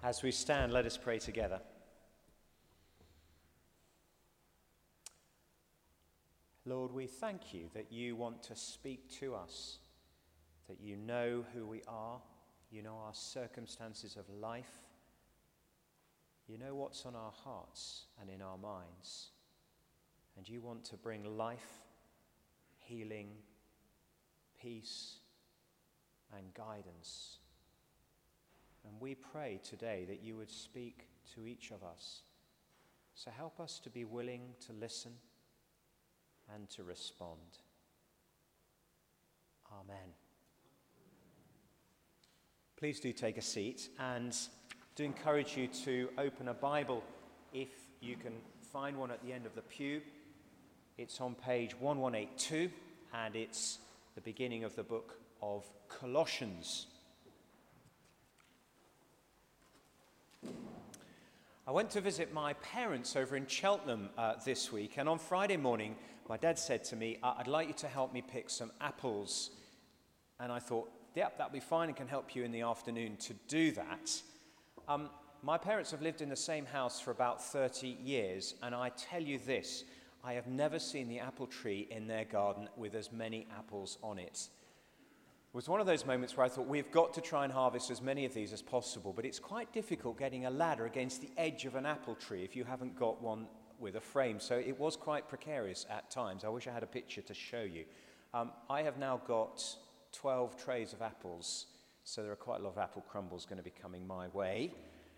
As we stand, let us pray together. Lord, we thank you that you want to speak to us, that you know who we are, you know our circumstances of life, you know what's on our hearts and in our minds, and you want to bring life, healing, peace, and guidance. And we pray today that you would speak to each of us. So help us to be willing to listen and to respond. Amen. Please do take a seat, and do encourage you to open a Bible if you can find one at the end of the pew. It's on page 1182, and it's the beginning of the book of Colossians. I went to visit my parents over in Cheltenham this week, and on Friday morning my dad said to me, I'd like you to help me pick some apples. And I thought, yep, that'll be fine, and can help you in the afternoon to do that. My parents have lived in the same house for about 30 years, and I tell you this, I have never seen the apple tree in their garden with as many apples on it. It was one of those moments where I thought, we've got to try and harvest as many of these as possible, but it's quite difficult getting a ladder against the edge of an apple tree if you haven't got one with a frame. So it was quite precarious at times. I wish I had a picture to show you. I have now got 12 trays of apples, so there are quite a lot of apple crumbles going to be coming my way.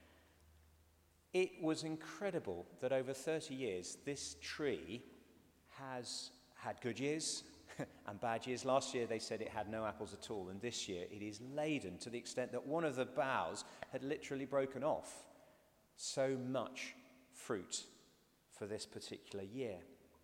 It was incredible that over 30 years, this tree has had good years and bad years. Last year they said it had no apples at all, and this year it is laden to the extent that one of the boughs had literally broken off. So much fruit for this particular year.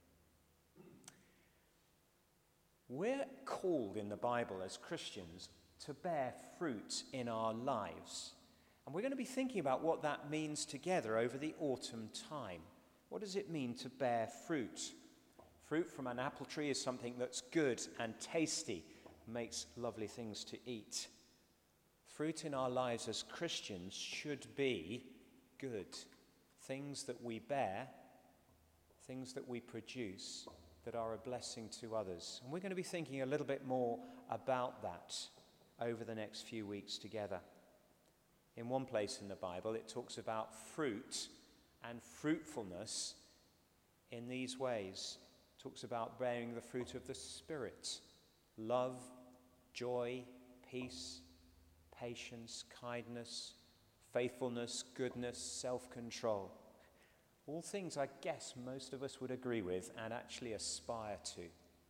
We're called in the Bible as Christians to bear fruit in our lives. And we're going to be thinking about what that means together over the autumn time. What does it mean to bear fruit? Fruit from an apple tree is something that's good and tasty, makes lovely things to eat. Fruit in our lives as Christians should be good. Things that we bear, things that we produce that are a blessing to others. And we're going to be thinking a little bit more about that over the next few weeks together. In one place in the Bible, it talks about fruit and fruitfulness in these ways. It talks about bearing the fruit of the Spirit: love, joy, peace, patience, kindness, faithfulness, goodness, self-control. All things I guess most of us would agree with and actually aspire to.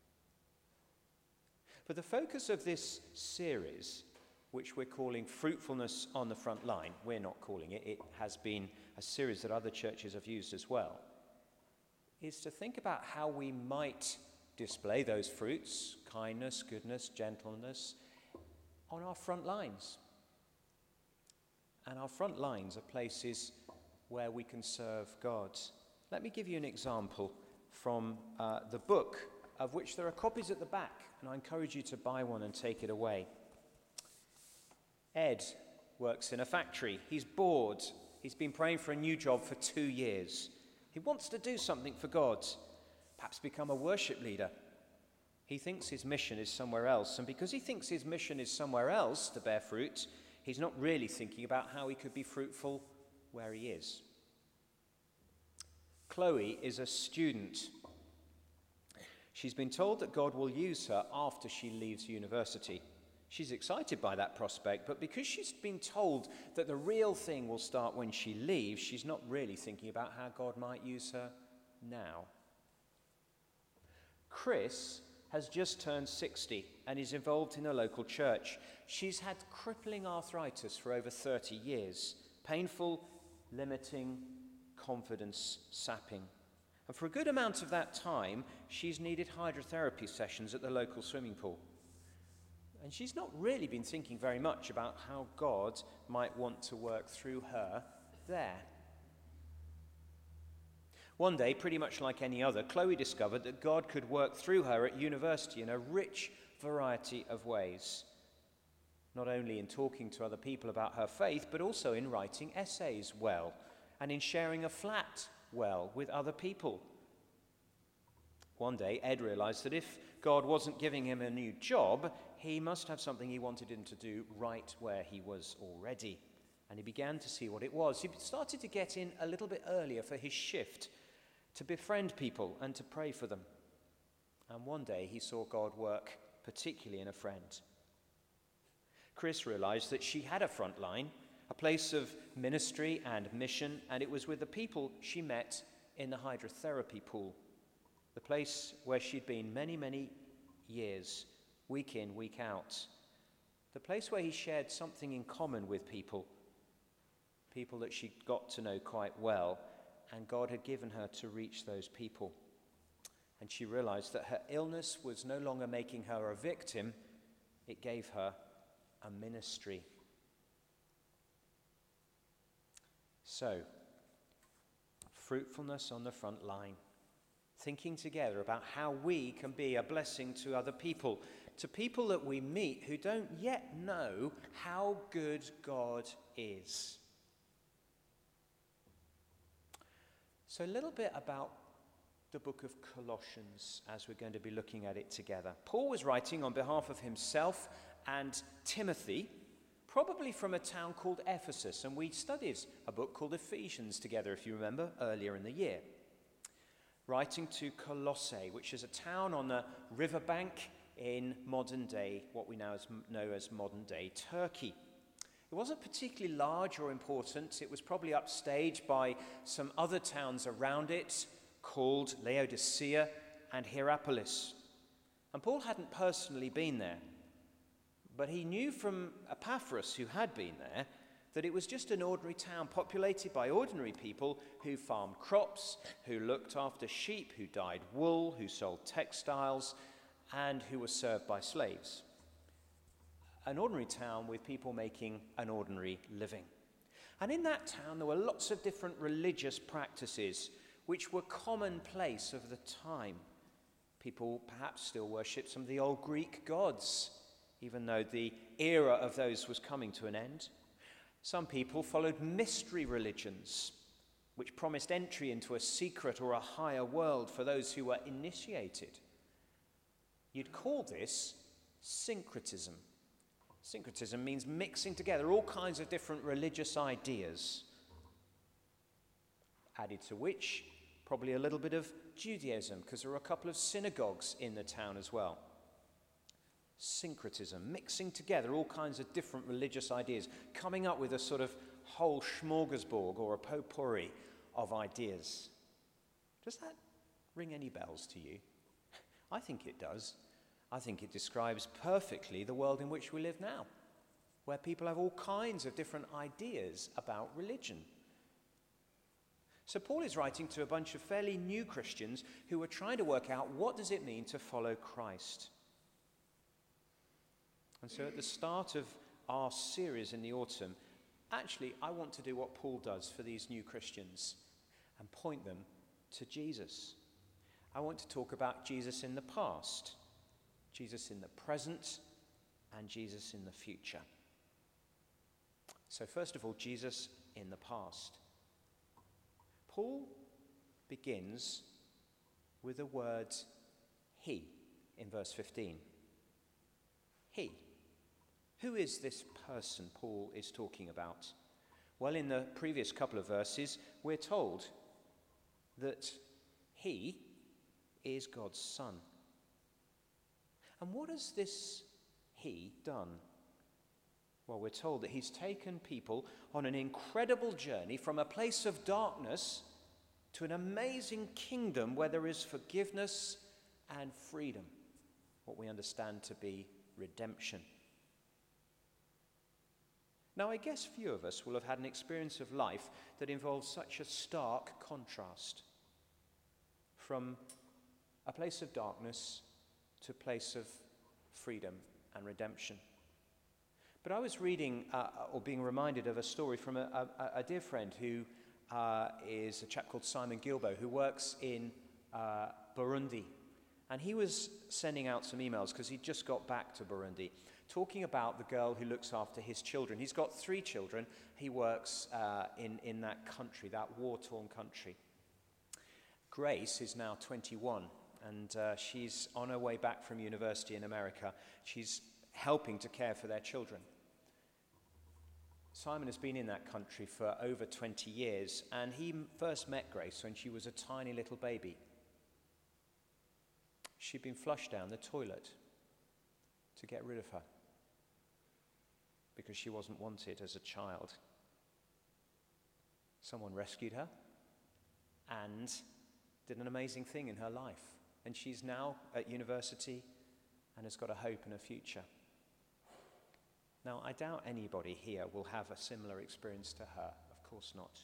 But the focus of this series, which we're calling Fruitfulness on the Front Line, we're not calling it, it has been a series that other churches have used as well, is to think about how we might display those fruits, kindness, goodness, gentleness, on our front lines. And our front lines are places where we can serve God. Let me give you an example from the book, of which there are copies at the back, and I encourage you to buy one and take it away. Ed works in a factory. He's bored. He's been praying for a new job for 2 years. He wants to do something for God, perhaps become a worship leader. He thinks his mission is somewhere else, and because he thinks his mission is somewhere else to bear fruit, he's not really thinking about how he could be fruitful where he is. Chloe is a student. She's been told that God will use her after she leaves university. She's excited by that prospect, but because she's been told that the real thing will start when she leaves, she's not really thinking about how God might use her now. Chris has just turned 60 and is involved in a local church. She's had crippling arthritis for over 30 years, painful, limiting, confidence sapping. And for a good amount of that time, she's needed hydrotherapy sessions at the local swimming pool. And she's not really been thinking very much about how God might want to work through her there. One day, pretty much like any other, Chloe discovered that God could work through her at university in a rich variety of ways. not only in talking to other people about her faith, but also in writing essays well and in sharing a flat well with other people. One day, Ed realized that if God wasn't giving him a new job, he must have something he wanted him to do right where he was already. And he began to see what it was. He started to get in a little bit earlier for his shift, to befriend people and to pray for them. And one day he saw God work particularly in a friend. Chris realized that she had a front line, a place of ministry and mission, and it was with the people she met in the hydrotherapy pool, the place where she'd been many, many years, week in, week out, the place where he shared something in common with people that she got to know quite well, and God had given her to reach those people. And she realized that her illness was no longer making her a victim, it gave her a ministry. So, fruitfulness on the front line, thinking together about how we can be a blessing to other people, to people that we meet who don't yet know how good God is. So a little bit about the book of Colossians as we're going to be looking at it together. Paul was writing on behalf of himself and Timothy, probably from a town called Ephesus, and we studied a book called Ephesians together, if you remember, earlier in the year. Writing to Colossae, which is a town on the riverbank in modern day, what we now know as modern day Turkey. It wasn't particularly large or important. It was probably upstaged by some other towns around it called Laodicea and Hierapolis. And Paul hadn't personally been there, but he knew from Epaphras, who had been there, that it was just an ordinary town populated by ordinary people who farmed crops, who looked after sheep, who dyed wool, who sold textiles, and who were served by slaves. An ordinary town with people making an ordinary living. And in that town there were lots of different religious practices which were commonplace of the time. People perhaps still worshipped some of the old Greek gods, even though the era of those was coming to an end. Some people followed mystery religions, which promised entry into a secret or a higher world for those who were initiated. You'd call this syncretism. Syncretism means mixing together all kinds of different religious ideas, added to which probably a little bit of Judaism, because there were a couple of synagogues in the town as well. Syncretism, mixing together all kinds of different religious ideas, coming up with a sort of whole smorgasbord or a potpourri of ideas. Does that ring any bells to you? I think it does. I think it describes perfectly the world in which we live now, where people have all kinds of different ideas about religion. So Paul is writing to a bunch of fairly new Christians who are trying to work out what does it mean to follow Christ. And so at the start of our series in the autumn, actually I want to do what Paul does for these new Christians and point them to Jesus. I want to talk about Jesus in the past, Jesus in the present, and Jesus in the future. So first of all, Jesus in the past. Paul begins with the word he in verse 15. He. Who is this person Paul is talking about? Well, in the previous couple of verses, we're told that he is God's Son. And what has this he done? Well, we're told that he's taken people on an incredible journey from a place of darkness to an amazing kingdom where there is forgiveness and freedom, what we understand to be redemption. Now, I guess few of us will have had an experience of life that involves such a stark contrast from a place of darkness to a place of freedom and redemption. But I was reading or being reminded of a story from a dear friend who is a chap called Simon Gilbo, who works in Burundi. And he was sending out some emails because he'd just got back to Burundi, talking about the girl who looks after his children. He's got 3 children. He works in that country, that war-torn country. Grace is now 21, and she's on her way back from university in America. She's helping to care for their children. Simon has been in that country for over 20 years, and he first met Grace when she was a tiny little baby. She'd been flushed down the toilet to get rid of her because she wasn't wanted as a child. Someone rescued her and did an amazing thing in her life. And she's now at university and has got a hope and a future. Now, I doubt anybody here will have a similar experience to her. Of course not.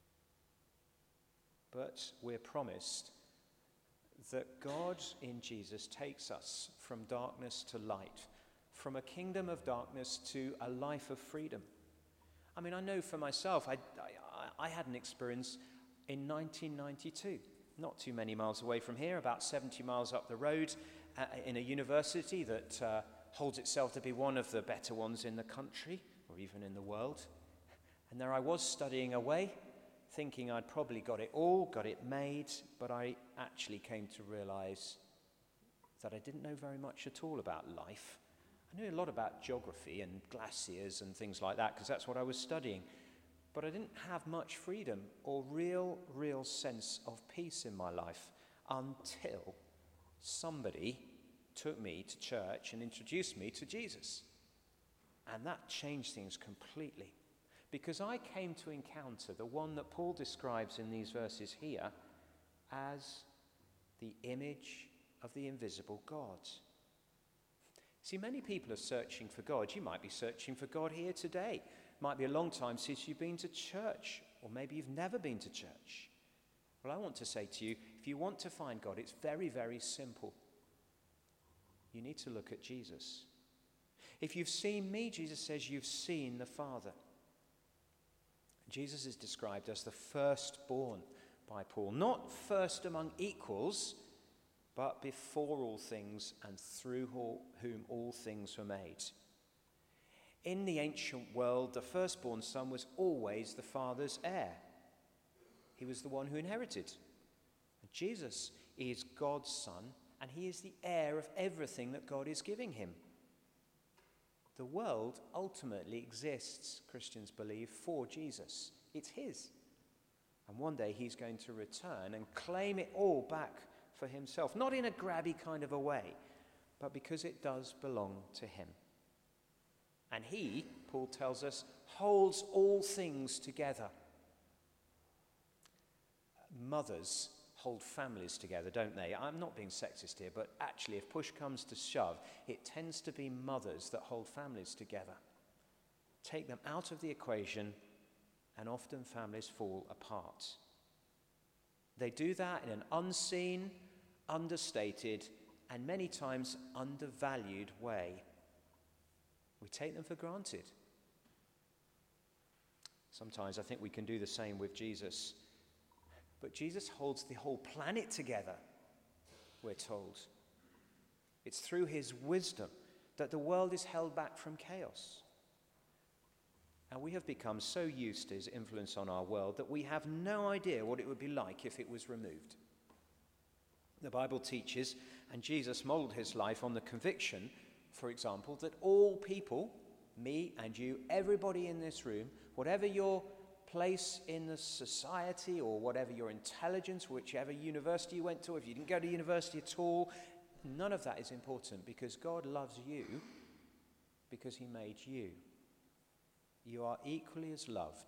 But we're promised that God in Jesus takes us from darkness to light, from a kingdom of darkness to a life of freedom. I mean, I know for myself, I had an experience in 1992, not too many miles away from here, about 70 miles up the road, in a university that holds itself to be one of the better ones in the country, or even in the world. And there I was studying away, thinking I'd probably got it made, but I actually came to realize that I didn't know very much at all about life. I knew a lot about geography and glaciers and things like that, because that's what I was studying. But I didn't have much freedom or real sense of peace in my life until somebody took me to church and introduced me to Jesus. And that changed things completely. Because I came to encounter the one that Paul describes in these verses here as the image of the invisible God. See, many people are searching for God. You might be searching for God here today. It might be a long time since you've been to church, or maybe you've never been to church. Well, I want to say to you, if you want to find God, it's very simple. You need to look at Jesus. If you've seen me, Jesus says, you've seen the Father. Jesus is described as the firstborn by Paul, not first among equals, but before all things and through whom all things were made. In the ancient world, the firstborn son was always the father's heir. He was the one who inherited. And Jesus is God's son, and he is the heir of everything that God is giving him. The world ultimately exists, Christians believe, for Jesus. It's his. And one day he's going to return and claim it all back for himself. Not in a grabby kind of a way, but because it does belong to him. And he, Paul tells us, holds all things together. Mothers hold families together, don't they? I'm not being sexist here, but actually, if push comes to shove, it tends to be mothers that hold families together. Take them out of the equation, and often families fall apart. They do that in an unseen, understated, and many times undervalued way. We take them for granted. Sometimes I think we can do the same with Jesus. But Jesus holds the whole planet together, we're told. It's through his wisdom that the world is held back from chaos. And we have become so used to his influence on our world that we have no idea what it would be like if it was removed. The Bible teaches, and Jesus modeled his life on the conviction, for example, that all people, me and you, everybody in this room, whatever your place in the society or whatever your intelligence, whichever university you went to, if you didn't go to university at all, none of that is important, because God loves you because he made you. You are equally as loved.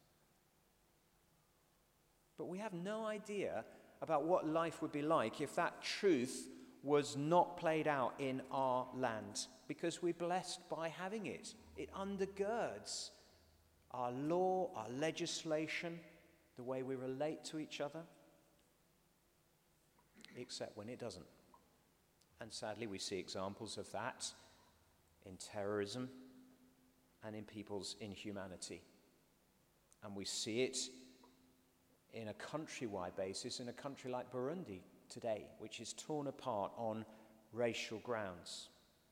But we have no idea about what life would be like if that truth was not played out in our land, because we're blessed by having it. It undergirds our law, our legislation, the way we relate to each other, except when it doesn't. And sadly, we see examples of that in terrorism and in people's inhumanity. And we see it in a countrywide basis in a country like Burundi, today, which is torn apart on racial grounds.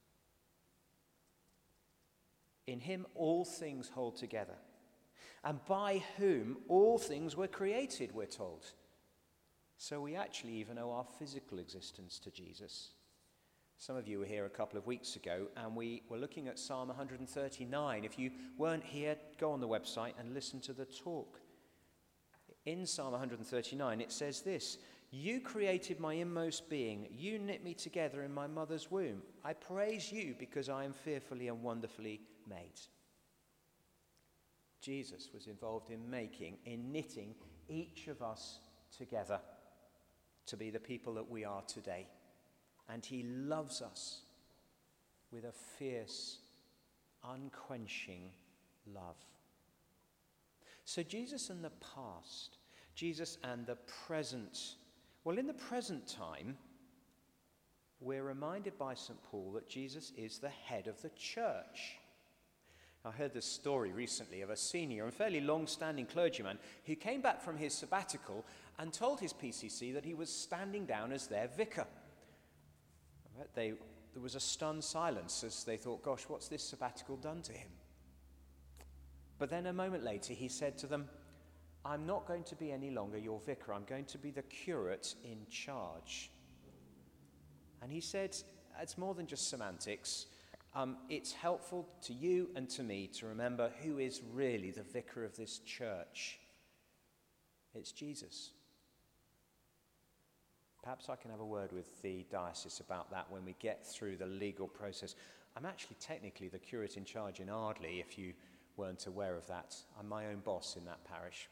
In him all things hold together, and by whom all things were created, we're told. So we actually even owe our physical existence to Jesus. Some of you were here a couple of weeks ago, and we were looking at Psalm 139. If you weren't here, go on the website and listen to the talk. In Psalm 139, it says this: "You created my inmost being. You knit me together in my mother's womb. I praise you because I am fearfully and wonderfully made." Jesus was involved in knitting each of us together to be the people that we are today. And he loves us with a fierce, unquenching love. So Jesus and the past, Jesus and the present. Well, in the present time, we're reminded by St. Paul that Jesus is the head of the church. I heard this story recently of a senior and fairly long-standing clergyman who came back from his sabbatical and told his PCC that he was standing down as their vicar. There was a stunned silence as they thought, gosh, what's this sabbatical done to him? But then a moment later he said to them, "I'm not going to be any longer your vicar. I'm going to be the curate in charge." And he said, it's more than just semantics. It's helpful to you and to me to remember who is really the vicar of this church. It's Jesus. Perhaps I can have a word with the diocese about that when we get through the legal process. I'm actually technically the curate in charge in Ardley, if you weren't aware of that. I'm my own boss in that parish.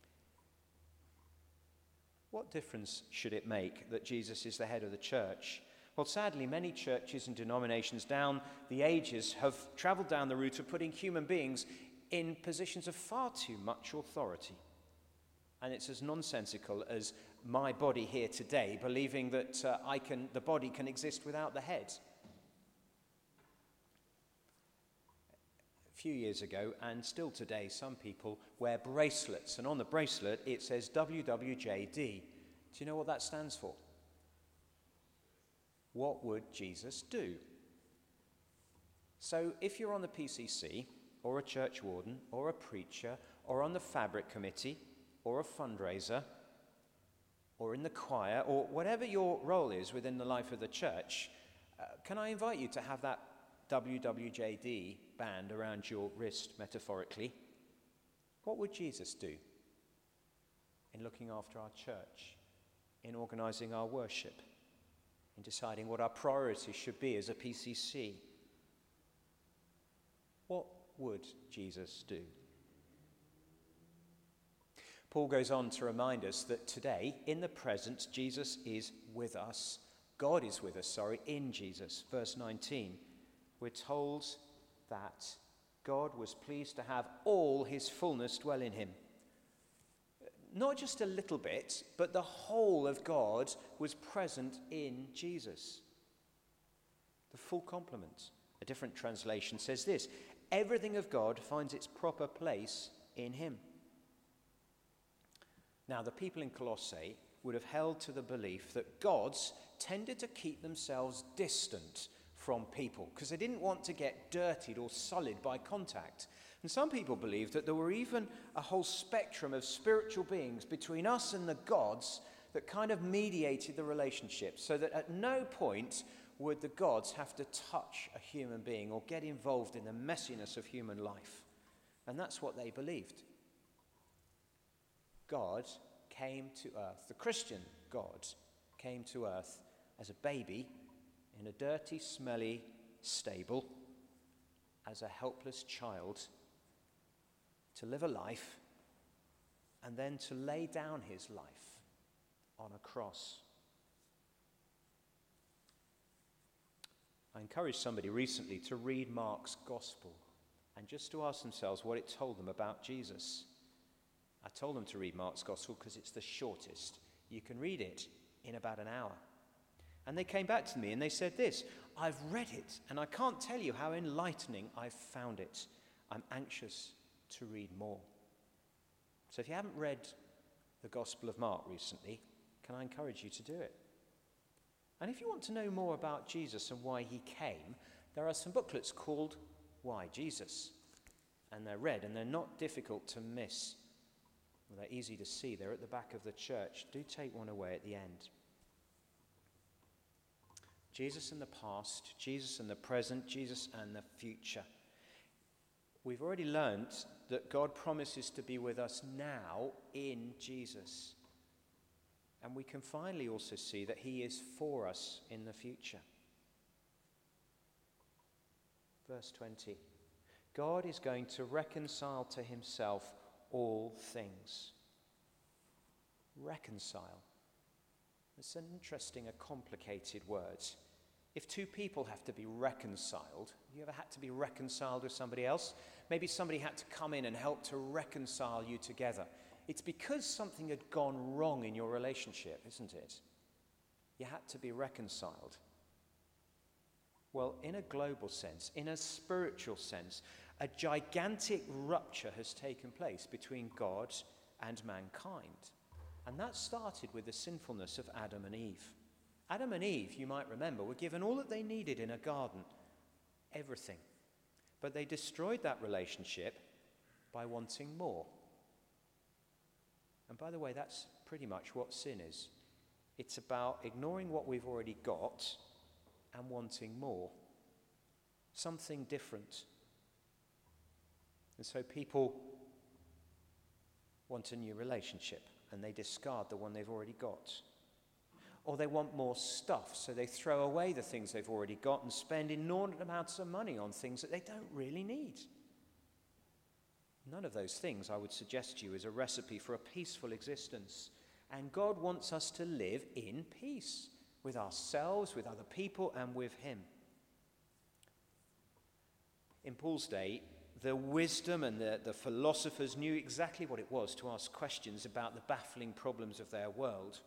What difference should it make that Jesus is the head of the church? Well, sadly, many churches and denominations down the ages have travelled down the route of putting human beings in positions of far too much authority. And it's as nonsensical as my body here today, believing that the body can exist without the head. A few years ago, and still today, some people wear bracelets, and on the bracelet it says WWJD. Do you know what that stands for? What would Jesus do? So if you're on the PCC, or a church warden, or a preacher, or on the fabric committee, or a fundraiser, or in the choir, or whatever your role is within the life of the church, can I invite you to have that WWJD band around your wrist, metaphorically? What would Jesus do in looking after our church, in organising our worship, in deciding what our priorities should be as a PCC? What would Jesus do? Paul goes on to remind us that today, in the present, Jesus is with us. God is with us, in Jesus. Verse 19, we're told that God was pleased to have all his fullness dwell in him. Not just a little bit, but the whole of God was present in Jesus. The full complement. A different translation says this: everything of God finds its proper place in him. Now, the people in Colossae would have held to the belief that gods tended to keep themselves distant from people because they didn't want to get dirtied or sullied by contact. And some people believed that there were even a whole spectrum of spiritual beings between us and the gods that kind of mediated the relationship, so that at no point would the gods have to touch a human being or get involved in the messiness of human life. And that's what they believed. God came to earth, the Christian God came to earth as a baby in a dirty, smelly stable, as a helpless child, to live a life and then to lay down his life on a cross. I encouraged somebody recently to read Mark's Gospel and just to ask themselves what it told them about Jesus. I told them to read Mark's Gospel because it's the shortest. You can read it in about an hour. And they came back to me and they said this: I've read it and I can't tell you how enlightening I've found it. I'm anxious to read more. So if you haven't read the Gospel of Mark recently, can I encourage you to do it? And if you want to know more about Jesus and why he came, there are some booklets called Why Jesus? And they're red and they're not difficult to miss. Well, they're easy to see. They're at the back of the church. Do take one away at the end. Jesus in the past, Jesus in the present, Jesus and the future. We've already learnt that God promises to be with us now in Jesus. And we can finally also see that he is for us in the future. Verse 20. God is going to reconcile to himself all things. Reconcile. It's an interesting, a complicated word. If two people have to be reconciled, have you ever had to be reconciled with somebody else? Maybe somebody had to come in and help to reconcile you together. It's because something had gone wrong in your relationship, isn't it? You had to be reconciled. Well, in a global sense, in a spiritual sense, a gigantic rupture has taken place between God and mankind. And that started with the sinfulness of Adam and Eve. Adam and Eve, you might remember, were given all that they needed in a garden, everything. But they destroyed that relationship by wanting more. And by the way, that's pretty much what sin is. It's about ignoring what we've already got and wanting more. Something different. And so people want a new relationship and they discard the one they've already got. Or they want more stuff, so they throw away the things they've already got and spend inordinate amounts of money on things that they don't really need. None of those things, I would suggest to you, is a recipe for a peaceful existence. And God wants us to live in peace with ourselves, with other people, and with him. In Paul's day, the wisdom and the philosophers knew exactly what it was to ask questions about the baffling problems of their world.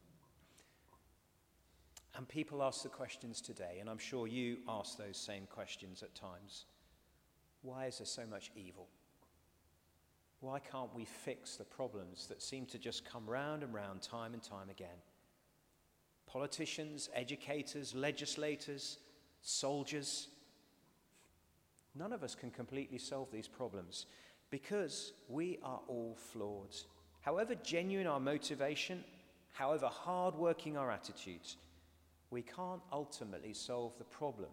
And people ask the questions today, and I'm sure you ask those same questions at times. Why is there so much evil? Why can't we fix the problems that seem to just come round and round time and time again? Politicians, educators, legislators, soldiers. None of us can completely solve these problems because we are all flawed. However genuine our motivation, however hard-working our attitudes, we can't ultimately solve the problem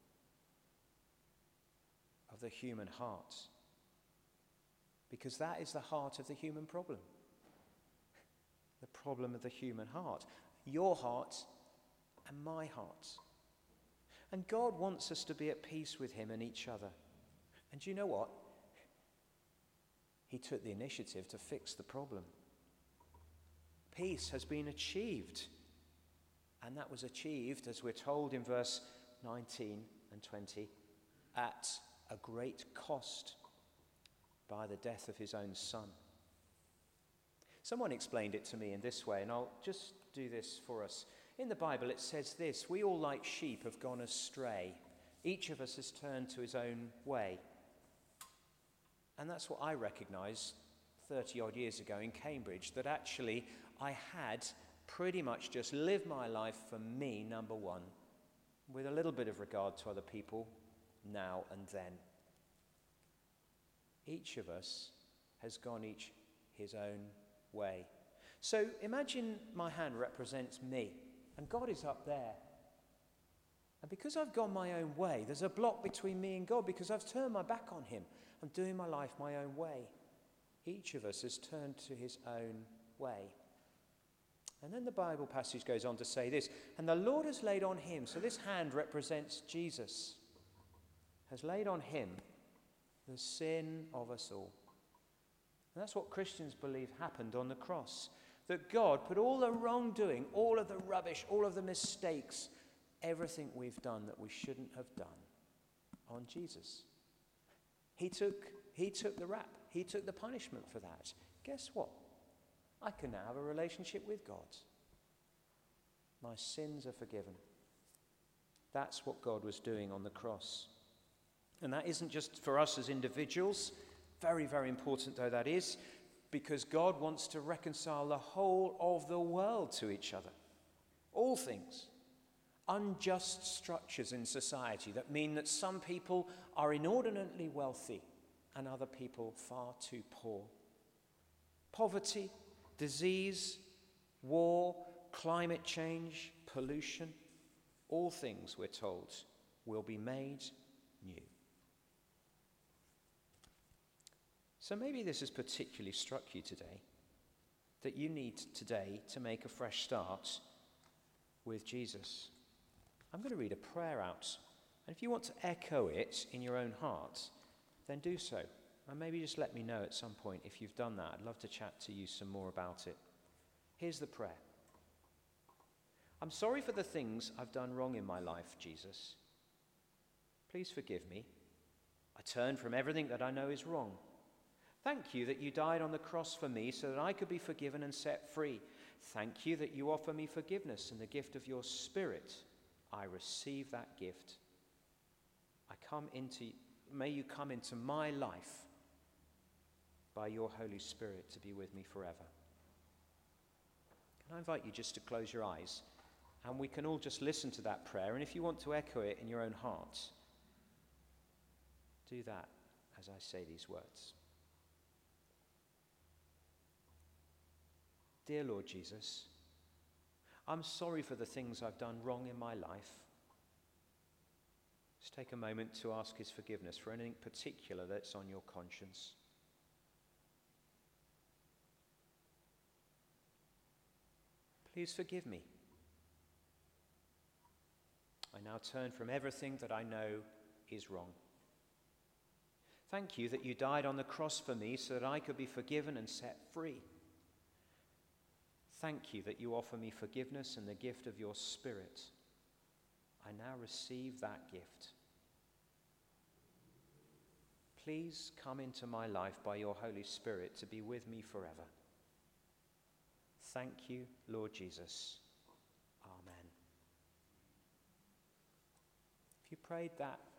of the human heart. Because that is the heart of the human problem. The problem of the human heart. Your heart and my heart. And God wants us to be at peace with him and each other. And do you know what? He took the initiative to fix the problem. Peace has been achieved. And that was achieved, as we're told in verse 19 and 20, at a great cost by the death of his own son. Someone explained it to me in this way, and I'll just do this for us. In the Bible it says this: we all like sheep have gone astray. Each of us has turned to his own way. And that's what I recognised 30 odd years ago in Cambridge, that actually I had pretty much just lived my life for me, number one, with a little bit of regard to other people now and then. Each of us has gone each his own way. So imagine my hand represents me, and God is up there. And because I've gone my own way, there's a block between me and God because I've turned my back on him. I'm doing my life my own way. Each of us has turned to his own way. And then the Bible passage goes on to say this: and the Lord has laid on him, so this hand represents Jesus, has laid on him the sin of us all. And that's what Christians believe happened on the cross. That God put all the wrongdoing, all of the rubbish, all of the mistakes, everything we've done that we shouldn't have done, on Jesus. He took the rap. He took the punishment for that. Guess what? I can now have a relationship with God. My sins are forgiven. That's what God was doing on the cross. And that isn't just for us as individuals, very, very important though that is, because God wants to reconcile the whole of the world to each other. All things. unjust structures in society that mean that some people are inordinately wealthy and other people far too poor. Poverty, disease, war, climate change, pollution, all things, we're told, will be made new. So maybe this has particularly struck you today, that you need today to make a fresh start with Jesus. I'm going to read a prayer out, and if you want to echo it in your own heart, then do so. And maybe just let me know at some point if you've done that. I'd love to chat to you some more about it. Here's the prayer. I'm sorry for the things I've done wrong in my life, Jesus. Please forgive me. I turn from everything that I know is wrong. Thank you that you died on the cross for me so that I could be forgiven and set free. Thank you that you offer me forgiveness and the gift of your Spirit. I receive that gift. May you come into my life by your Holy Spirit to be with me forever. Can I invite you just to close your eyes, and we can all just listen to that prayer, and if you want to echo it in your own heart, do that as I say these words. Dear Lord Jesus, I'm sorry for the things I've done wrong in my life. Just take a moment to ask his forgiveness for anything particular that's on your conscience. Please forgive me. I now turn from everything that I know is wrong. Thank you that you died on the cross for me so that I could be forgiven and set free. Thank you that you offer me forgiveness and the gift of your Spirit. I now receive that gift. Please come into my life by your Holy Spirit to be with me forever. Thank you, Lord Jesus. Amen. If you prayed that